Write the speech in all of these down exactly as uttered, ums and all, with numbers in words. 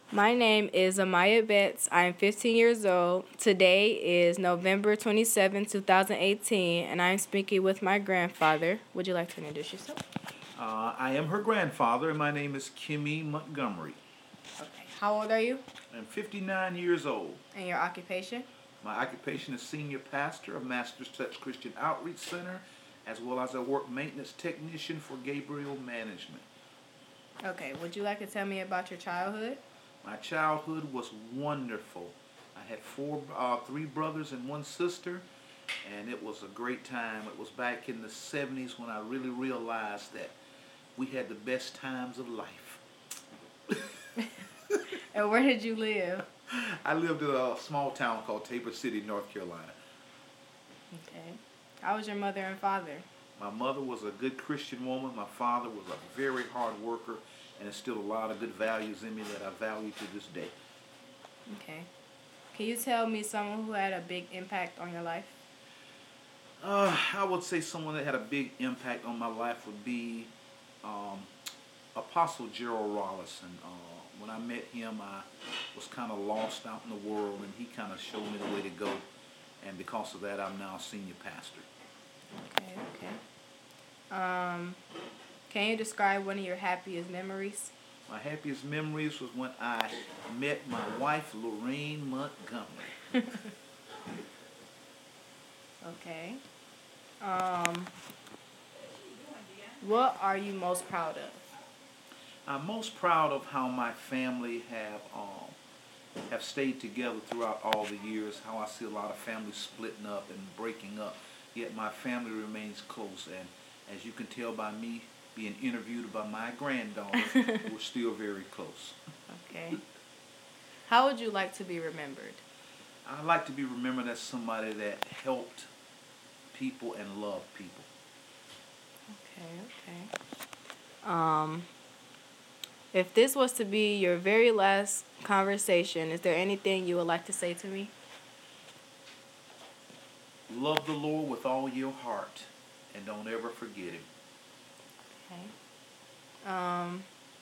My name is Amaya Betts. I am fifteen years old. Today is November twenty-seventh, twenty eighteen, and I am speaking with my grandfather. Would you like to introduce yourself? Uh, I am her grandfather, and my name is Kimmy Montgomery. Okay. How old are you? I'm fifty-nine years old. And your occupation? My occupation is senior pastor of Master's Touch Christian Outreach Center, as well as a work maintenance technician for Gabriel Management. Okay. Would you like to tell me about your childhood? My childhood was wonderful. I had four, uh, three brothers and one sister, and it was a great time. It was back in the seventies when I really realized that we had the best times of life. And where did you live? I lived in a small town called Tabor City, North Carolina. Okay. How was your mother and father? My mother was a good Christian woman. My father was a very hard worker and instilled a lot of good values in me that I value to this day. Okay. Can you tell me someone who had a big impact on your life? Uh, I would say someone that had a big impact on my life would be um, Apostle Gerald Rollison. Uh, when I met him, I was kind of lost out in the world, and he kind of showed me the way to go. And because of that, I'm now a senior pastor. Okay, okay. Um, can you describe one of your happiest memories? My happiest memories was when I met my wife, Lorraine Montgomery. Okay. Um, what are you most proud of? I'm most proud of how my family have um, have stayed together throughout all the years, how I see a lot of families splitting up and breaking up, yet my family remains close. And as you can tell by me being interviewed by my granddaughter, we're still very close. Okay. How would you like to be remembered? I like to be remembered as somebody that helped people and loved people. Okay, okay. Um, if this was to be your very last conversation, is there anything you would like to say to me? Love the Lord with all your heart and don't ever forget Him. Okay. Um,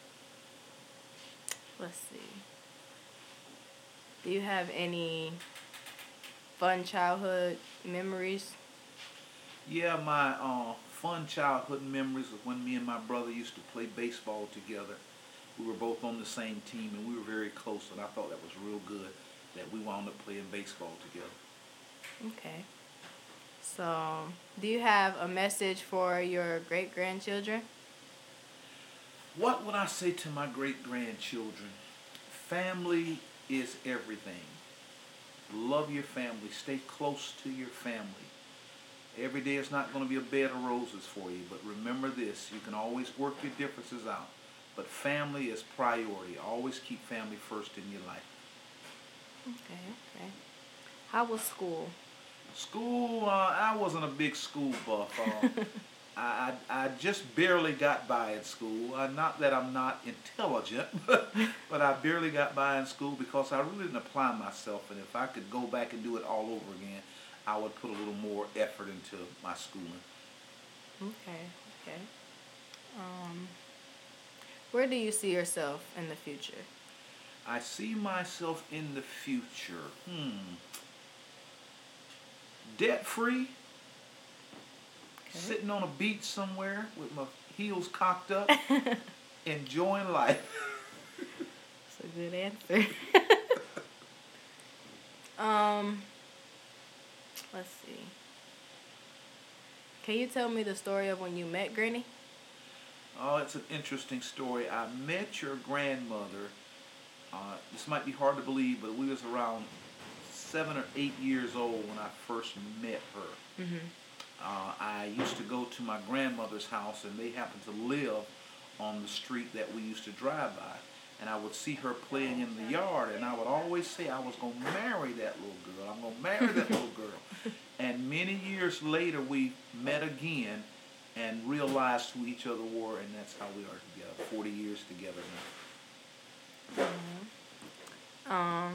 let's see. Do you have any fun childhood memories? Yeah, my uh, fun childhood memories of when me and my brother used to play baseball together. We were both on the same team, and we were very close, and I thought that was real good that we wound up playing baseball together. Okay. So, do you have a message for your great-grandchildren? What would I say to my great-grandchildren? Family is everything. Love your family. Stay close to your family. Every day is not going to be a bed of roses for you, but remember this, you can always work your differences out, but family is priority. Always keep family first in your life. Okay, okay. How was school? School, uh, I wasn't a big school buff. Uh, I, I, I just barely got by in school. Uh, not that I'm not intelligent, but, but I barely got by in school because I really didn't apply myself, and if I could go back and do it all over again, I would put a little more effort into my schooling. Okay, okay. Um, where do you see yourself in the future? I see myself in the future. Hmm. Debt free, Okay. sitting on a beach somewhere with my heels cocked up, enjoying life. That's a good answer. um, let's see. Can you tell me the story of when you met Granny? Oh, it's an interesting story. I met your grandmother. Uh, this might be hard to believe, but we was around seven or eight years old when I first met her. Mm-hmm. Uh, I used to go to my grandmother's house, and they happened to live on the street that we used to drive by. And I would see her playing in the yard, and I would always say I was going to marry that little girl. I'm going to marry that little girl. And many years later, we met again and realized who each other were, and that's how we are together, forty years together now. Mm-hmm. Um,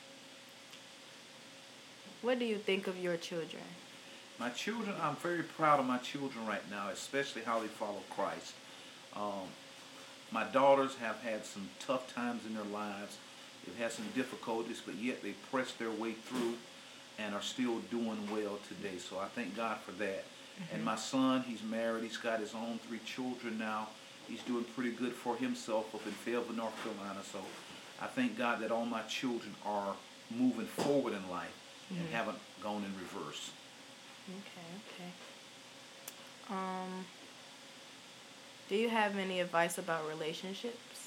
what do you think of your children? My children, I'm very proud of my children right now, especially how they follow Christ. Um, my daughters have had some tough times in their lives, They've had some difficulties, but yet they pressed their way through and are still doing well today. So I thank God for that. Mm-hmm. And my son, he's married. He's got his own three children now. He's doing pretty good for himself up in Fayetteville, North Carolina. So I thank God that all my children are moving forward in life mm-hmm. and haven't gone in reverse. Okay, okay. Um, do you have any advice about relationships?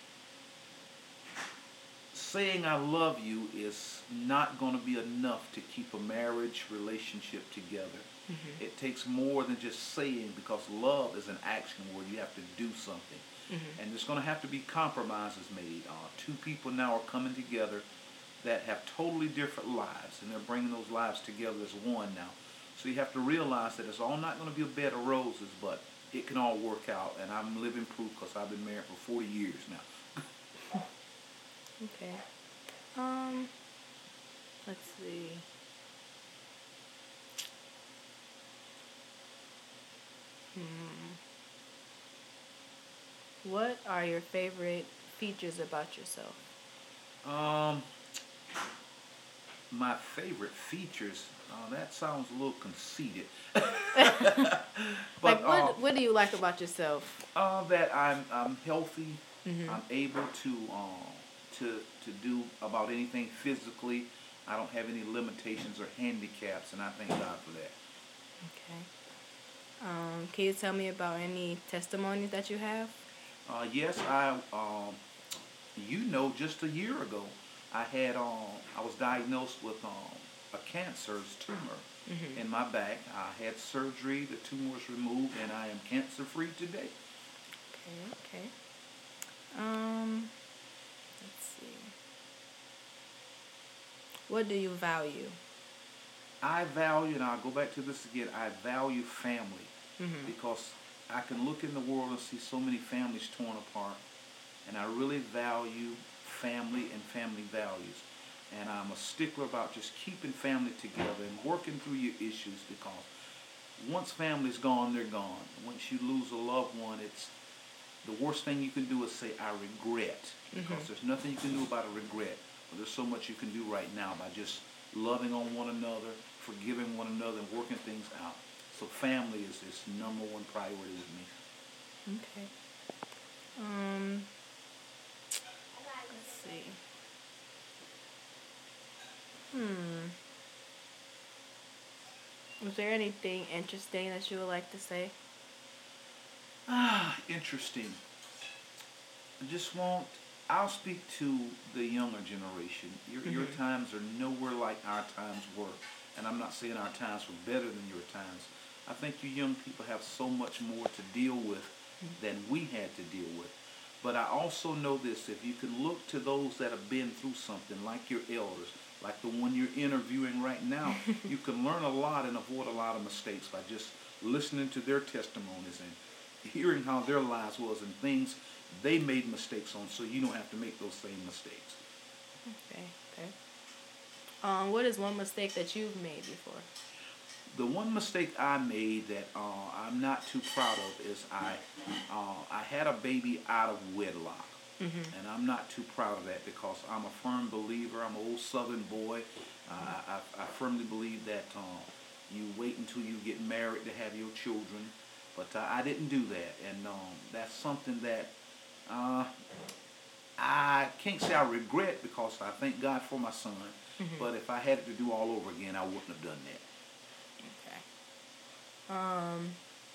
Saying I love you is not going to be enough to keep a marriage relationship together. Mm-hmm. It takes more than just saying, because love is an action where you have to do something. Mm-hmm. And there's going to have to be compromises made. Uh, two people now are coming together that have totally different lives, and they're bringing those lives together as one now. So you have to realize that it's all not going to be a bed of roses, but it can all work out. And I'm living proof because I've been married for forty years now. Okay. Um, let's see. Hmm. What are your favorite features about yourself? Um, my favorite features, uh, that sounds a little conceited. but, like, what, uh, what do you like about yourself? Uh, that I'm, I'm healthy. Mm-hmm. I'm able to, um, to, to do about anything physically. I don't have any limitations or handicaps, and I thank God for that. Okay. Um, can you tell me about any testimonies that you have? Uh, yes, I, um, you know, just a year ago, I had, um, I was diagnosed with um, a cancerous tumor mm-hmm. in my back. I had surgery, the tumor was removed, and I am cancer-free today. Okay, okay. Um, let's see. What do you value? I value, and I'll go back to this again, I value family mm-hmm. because I can look in the world and see so many families torn apart, and I really value family and family values. And I'm a stickler about just keeping family together and working through your issues, because once family's gone, they're gone. Once you lose a loved one, it's the worst thing you can do is say, I regret, because mm-hmm. there's nothing you can do about a regret. But there's so much you can do right now by just loving on one another, forgiving one another, and working things out. So family is this number one priority with me. Okay. Um, let's see. Hmm. Was there anything interesting that you would like to say? Ah, interesting. I just want, I'll speak to the younger generation. Your, mm-hmm. your times are nowhere like our times were. And I'm not saying our times were better than your times. I think you young people have so much more to deal with mm-hmm. than we had to deal with. But I also know this, if you can look to those that have been through something, like your elders, like the one you're interviewing right now, you can learn a lot and avoid a lot of mistakes by just listening to their testimonies and hearing how their lives was and things they made mistakes on, so you don't have to make those same mistakes. Okay, okay. Um, what is one mistake that you've made before? The one mistake I made that uh, I'm not too proud of is I uh, I had a baby out of wedlock. Mm-hmm. And I'm not too proud of that, because I'm a firm believer. I'm an old Southern boy. Uh, I, I firmly believe that uh, you wait until you get married to have your children. But uh, I didn't do that. And um, that's something that uh, I can't say I regret, because I thank God for my son. Mm-hmm. But if I had it to do all over again, I wouldn't have done that. Okay. Um,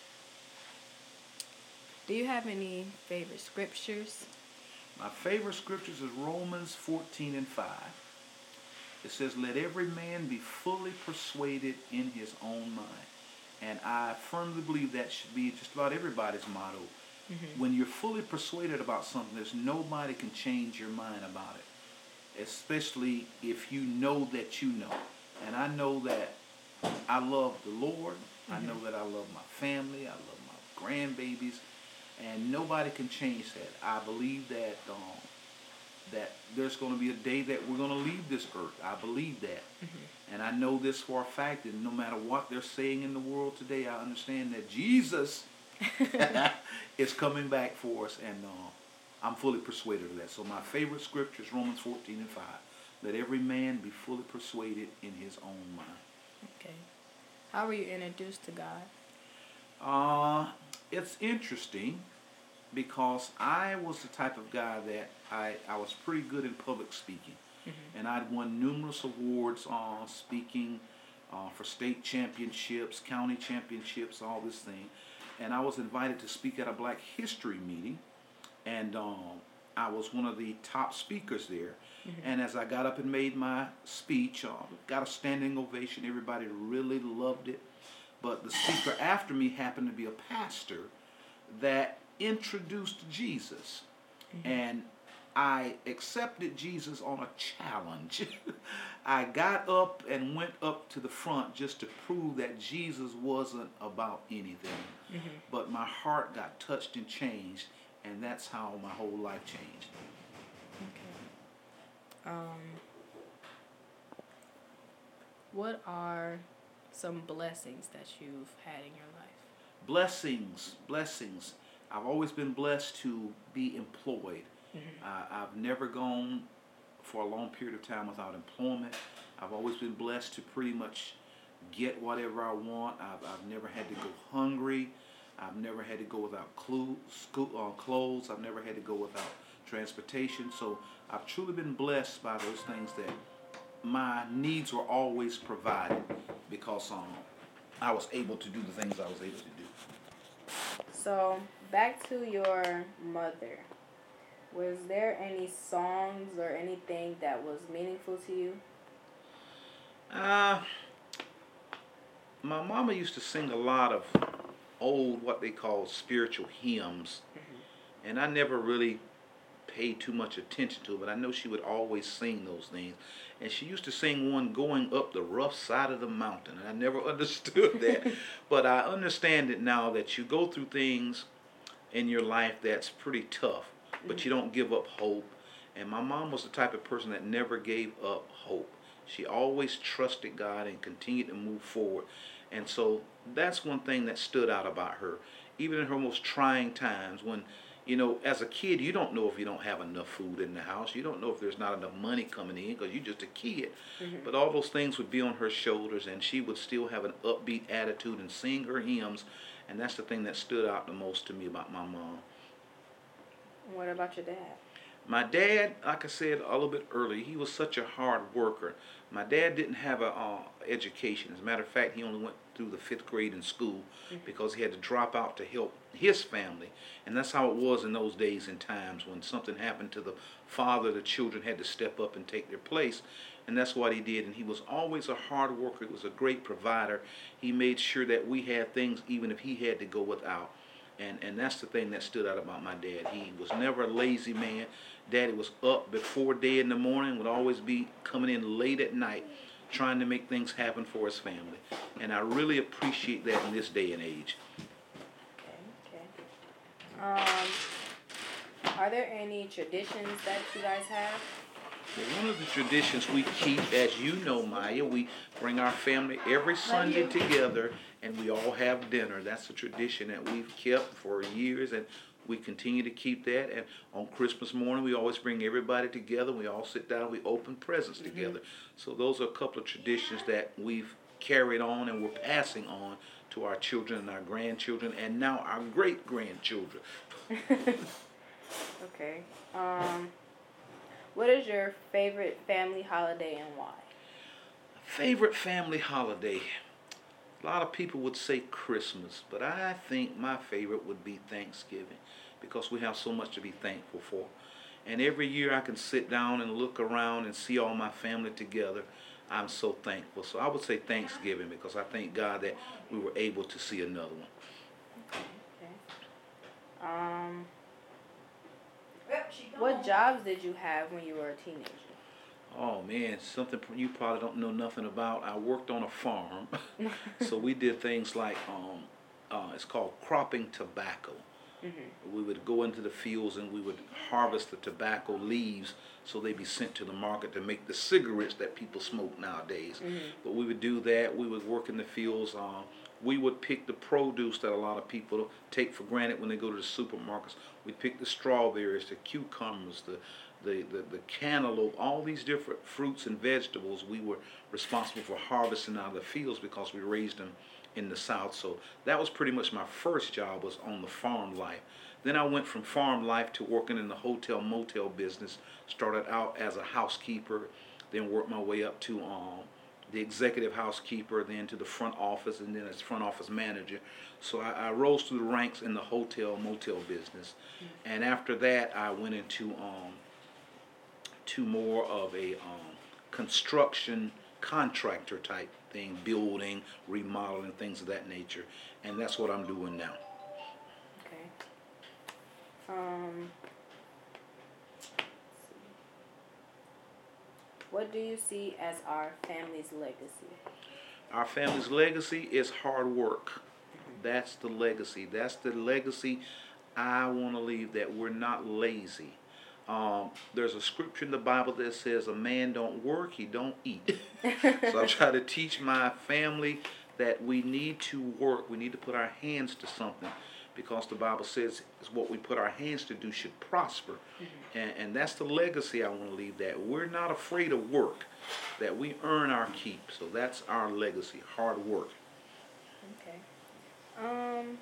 do you have any favorite scriptures? My favorite scriptures is Romans fourteen and five. It says, let every man be fully persuaded in his own mind. And I firmly believe that should be just about everybody's motto. Mm-hmm. When you're fully persuaded about something, there's nobody can change your mind about it. Especially if you know that you know. And I know that I love the Lord. Mm-hmm. I know that I love my family. I love my grandbabies. And nobody can change that. I believe that um, that there's going to be a day that we're going to leave this earth. I believe that. Mm-hmm. And I know this for a fact, that no matter what they're saying in the world today, I understand that Jesus is coming back for us. And uh, I'm fully persuaded of that. So my favorite scripture is Romans fourteen and five. Let every man be fully persuaded in his own mind. Okay. How were you introduced to God? Uh, it's interesting because I was the type of guy that I, I was pretty good in public speaking. Mm-hmm. And I'd won numerous awards on uh, speaking uh, for state championships, county championships, all this thing. And I was invited to speak at a Black History meeting. And um, I was one of the top speakers there. Mm-hmm. And as I got up and made my speech, uh, got a standing ovation. Everybody really loved it. But the speaker after me happened to be a pastor that introduced Jesus. Mm-hmm. And I accepted Jesus on a challenge. I got up and went up to the front just to prove that Jesus wasn't about anything. Mm-hmm. But my heart got touched and changed, and that's how my whole life changed. Okay. Um, what are some blessings that you've had in your life? Blessings, blessings. I've always been blessed to be employed. Mm-hmm. Uh, I've never gone for a long period of time without employment. I've always been blessed to pretty much get whatever I want. I've, I've never had to go hungry. I've never had to go without clo- school, uh, clothes. I've never had to go without transportation. So I've truly been blessed by those things that my needs were always provided because um, I was able to do the things I was able to do. So back to your mother. Was there any songs or anything that was meaningful to you? Uh, my mama used to sing a lot of old, what they call spiritual hymns. Mm-hmm. And I never really paid too much attention to it, but I know she would always sing those things. And she used to sing one, Going Up the Rough Side of the Mountain. And I never understood that. But I understand it now that you go through things in your life that's pretty tough, but you don't give up hope. And my mom was the type of person that never gave up hope. She always trusted God and continued to move forward. And so that's one thing that stood out about her. Even in her most trying times when, you know, as a kid, you don't know if you don't have enough food in the house. You don't know if there's not enough money coming in because you're just a kid. Mm-hmm. But all those things would be on her shoulders, and she would still have an upbeat attitude and sing her hymns. And that's the thing that stood out the most to me about my mom. What about your dad? My dad, like I said a little bit earlier, he was such a hard worker. My dad didn't have an uh, education. As a matter of fact, he only went through the fifth grade in school mm-hmm. because he had to drop out to help his family. And that's how it was in those days and times. When something happened to the father, the children had to step up and take their place. And that's what he did. And he was always a hard worker. He was a great provider. He made sure that we had things even if he had to go without. And and that's the thing that stood out about my dad. He was never a lazy man. Daddy was up before day in the morning, would always be coming in late at night, trying to make things happen for his family. And I really appreciate that in this day and age. Okay, okay. Um, are there any traditions that you guys have? Well, one of the traditions we keep, as you know, Maya, we bring our family every Sunday together and we all have dinner. That's a tradition that we've kept for years, and we continue to keep that. And on Christmas morning, we always bring everybody together. We all sit down, we open presents mm-hmm. together. So those are a couple of traditions that we've carried on and we're passing on to our children and our grandchildren and now our great-grandchildren. Okay. Um... What is your favorite family holiday and why? Favorite family holiday? A lot of people would say Christmas, but I think my favorite would be Thanksgiving because we have so much to be thankful for. And every year I can sit down and look around and see all my family together. I'm so thankful. So I would say Thanksgiving because I thank God that we were able to see another one. Okay. Okay. Um... What jobs did you have when you were a teenager? Oh man, something you probably don't know nothing about. I worked on a farm, so we did things like um, uh, it's called cropping tobacco. Mm-hmm. We would go into the fields and we would harvest the tobacco leaves so they'd be sent to the market to make the cigarettes that people smoke nowadays. Mm-hmm. But we would do that. We would work in the fields. Uh, we would pick the produce that a lot of people take for granted when they go to the supermarkets. We'd pick the strawberries, the cucumbers, the the, the, the cantaloupe, all these different fruits and vegetables. We were responsible for harvesting out of the fields because we raised them in the South. So that was pretty much my first job, was on the farm life. Then I went from farm life to working in the hotel motel business. Started out as a housekeeper, then worked my way up to um, the executive housekeeper, then to the front office, and then as front office manager. So I, I rose through the ranks in the hotel motel business. Mm-hmm. And after that, I went into um, to more of a um, construction contractor type thing, building, remodeling, things of that nature. And that's what I'm doing now. Okay. Um, what do you see as our family's legacy? Our family's legacy is hard work. Mm-hmm. That's the legacy. That's the legacy I want to leave, that we're not lazy. Um, there's a scripture in the Bible that says a man don't work, he don't eat. So I try to teach my family that we need to work. We need to put our hands to something, because the Bible says what we put our hands to do should prosper. Mm-hmm. And, and that's the legacy I want to leave, that we're not afraid of work, that we earn our keep. So that's our legacy, hard work. Okay. Um,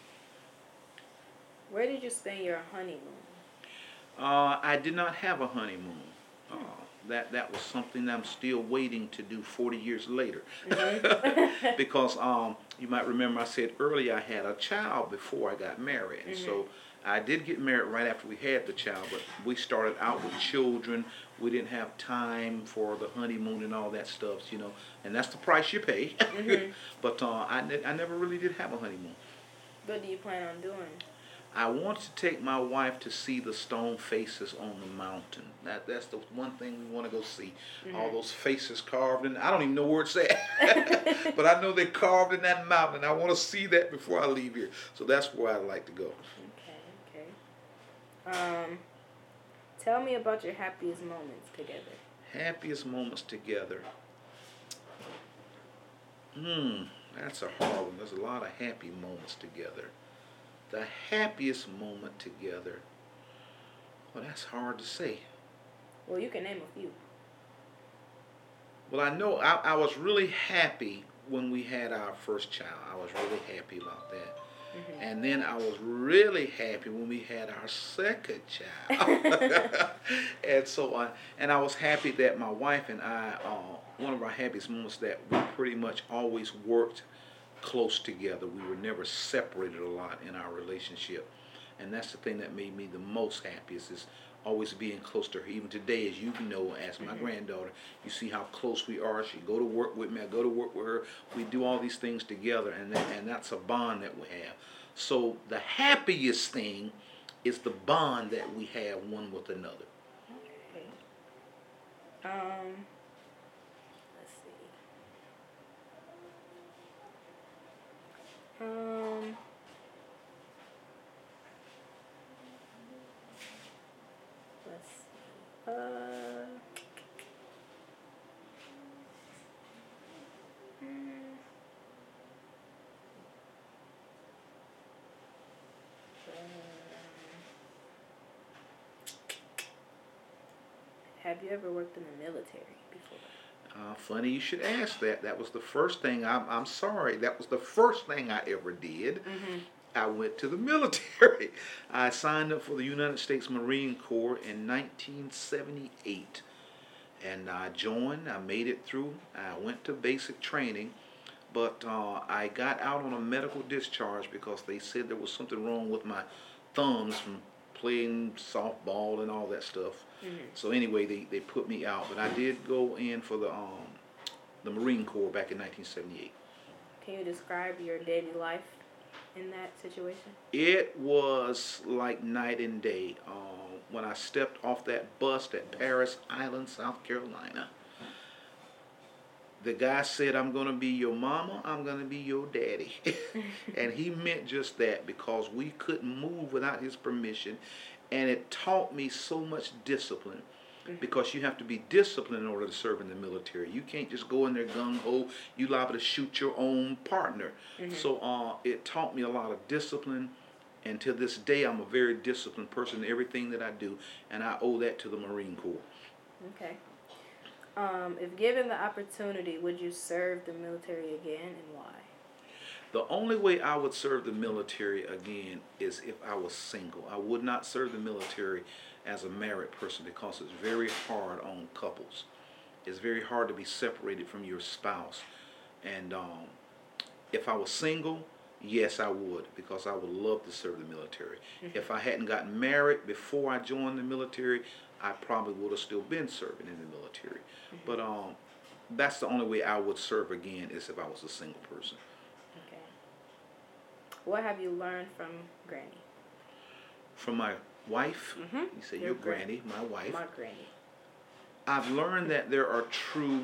where did you spend your honeymoon? Uh, I did not have a honeymoon. Uh, that that was something I'm still waiting to do forty years later. Mm-hmm. Because um, you might remember I said earlier I had a child before I got married. And mm-hmm. So I did get married right after we had the child, but we started out with children. We didn't have time for the honeymoon and all that stuff, you know, and that's the price you pay. Mm-hmm. But uh, I, ne- I never really did have a honeymoon. What do you plan on doing? I want to take my wife to see the stone faces on the mountain. That that's the one thing we want to go see. Mm-hmm. All those faces carved in. I don't even know where it's at, but I know they're carved in that mountain. I want to see that before I leave here. So that's where I'd like to go. Okay, okay. Um, tell me about your happiest moments together. Happiest moments together. Hmm, that's a hard one. There's a lot of happy moments together. The happiest moment together. Well, that's hard to say. Well, you can name a few. Well, I know I, I was really happy when we had our first child. I was really happy about that. Mm-hmm. And then I was really happy when we had our second child. And so on. And I was happy that my wife and I, uh, one of our happiest moments, that we pretty much always worked close together. We were never separated a lot in our relationship, and that's the thing that made me the most happiest, is always being close to her. Even today, as you know, as my mm-hmm. granddaughter, you see how close we are. She go to work with me, I go to work with her. We do all these things together, and that, and that's a bond that we have. So the happiest thing is the bond that we have one with another. Okay. Um. Um, let's see. Uh, hmm. Have you ever worked in the military before? Uh, funny you should ask that. That was the first thing. I'm, I'm sorry. That was the first thing I ever did. Mm-hmm. I went to the military. I signed up for the United States Marine Corps in nineteen seventy-eight. And I joined. I made it through. I went to basic training. But uh, I got out on a medical discharge because they said there was something wrong with my thumbs from playing softball and all that stuff. Mm-hmm. So anyway, they, they put me out, but I did go in for the um the Marine Corps back in nineteen seventy-eight. Can you describe your daily life in that situation? It was like night and day. Um, when I stepped off that bus at Parris Island, South Carolina, The guy said, I'm going to be your mama, I'm going to be your daddy. And he meant just that because we couldn't move without his permission. And it taught me so much discipline because you have to be disciplined in order to serve in the military. You can't just go in there gung-ho. You liable to shoot your own partner. Mm-hmm. So uh, it taught me a lot of discipline. And to this day, I'm a very disciplined person in everything that I do. And I owe that to the Marine Corps. Okay. Um, if given the opportunity, would you serve the military again, and why? The only way I would serve the military again is if I was single. I would not serve the military as a married person because it's very hard on couples. It's very hard to be separated from your spouse. And um, if I was single, yes, I would, because I would love to serve the military. Mm-hmm. If I hadn't gotten married before I joined the military, I probably would have still been serving in the military. Mm-hmm. But um, that's the only way I would serve again is if I was a single person. Okay. What have you learned from Granny? From my wife? Mm-hmm. You say your, your granny, my wife. My granny. I've learned that there are true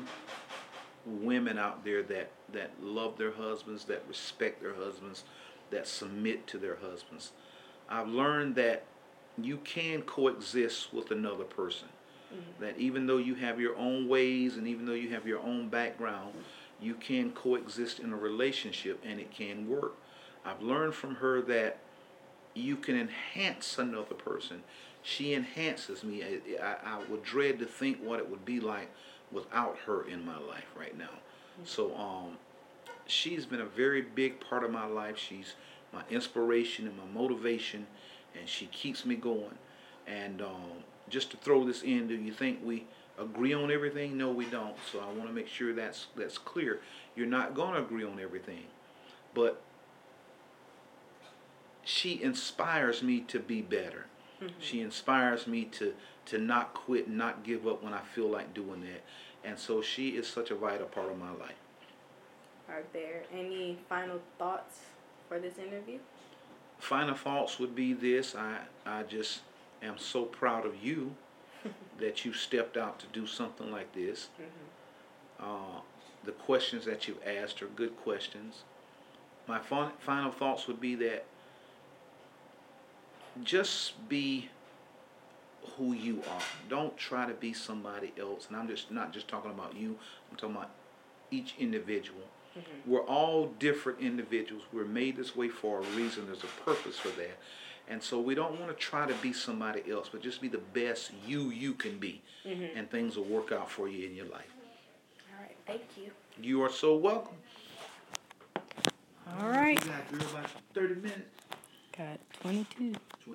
women out there that, that love their husbands, that respect their husbands, that submit to their husbands. I've learned that you can coexist with another person. Mm-hmm. That even though you have your own ways and even though you have your own background, you can coexist in a relationship and it can work. I've learned from her that you can enhance another person. She enhances me. I, I, I would dread to think what it would be like without her in my life right now. Mm-hmm. So um, she's been a very big part of my life. She's my inspiration and my motivation, and she keeps me going. And um, just to throw this in, do you think we agree on everything? No, we don't. So I want to make sure that's that's clear. You're not going to agree on everything, but she inspires me to be better. Mm-hmm. She inspires me to to not quit, not give up when I feel like doing that. And so she is such a vital part of my life. Are there any final thoughts for this interview? Final thoughts would be this. I, I just am so proud of you that you stepped out to do something like this. Mm-hmm. Uh, the questions that you've asked are good questions. My fun, final thoughts would be that just be who you are. Don't try to be somebody else. And I'm just not just talking about you. I'm talking about each individual. Mm-hmm. We're all different individuals. We're made this way for a reason. There's a purpose for that. And so we don't want to try to be somebody else, but just be the best you you can be. Mm-hmm. And things will work out for you in your life. All right. Thank you. You are so welcome. All right. You got, girl, about thirty minutes. Got twenty-two.